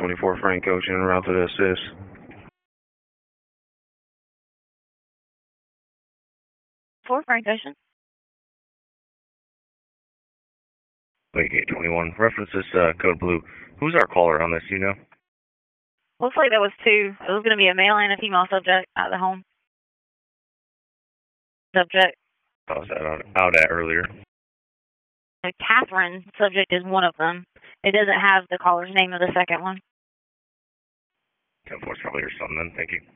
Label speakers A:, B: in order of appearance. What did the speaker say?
A: 1024 Frank Ocean, route to assist.
B: For Frank Ocean.
C: Wait, 821. Reference this code blue. Who's our caller on this, you know?
B: Looks like that was two. It was going to be a male and a female subject at the home. Subject.
C: I was out at earlier.
B: Catherine, subject, is one of them. It doesn't have the caller's name of the second one.
C: 10-4's probably your son then. Thank you.